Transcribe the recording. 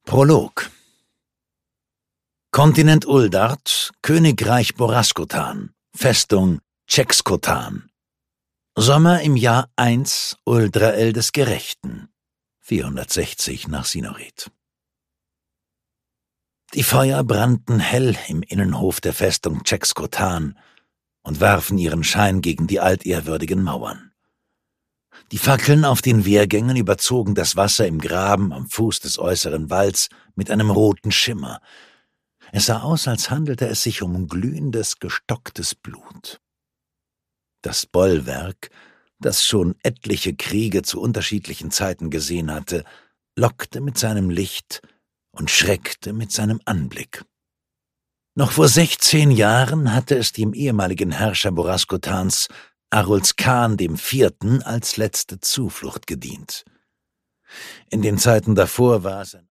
Prolog. Kontinent Uldart, Königreich Boraskotan, Festung Tschekskotan. Sommer im Jahr 1 Uldrael des Gerechten, 460 nach Sinorit. Die Feuer brannten hell im Innenhof der Festung Tschekskotan und warfen ihren Schein gegen die altehrwürdigen Mauern. Die Fackeln auf den Wehrgängen überzogen das Wasser im Graben am Fuß des äußeren Walls mit einem roten Schimmer. Es sah aus, als handelte es sich um glühendes, gestocktes Blut. Das Bollwerk, das schon etliche Kriege zu unterschiedlichen Zeiten gesehen hatte, lockte mit seinem Licht und schreckte mit seinem Anblick. Noch vor 16 Jahren hatte es dem ehemaligen Herrscher Boraskotans, Arulzkan IV., als letzte Zuflucht gedient. In den Zeiten davor war es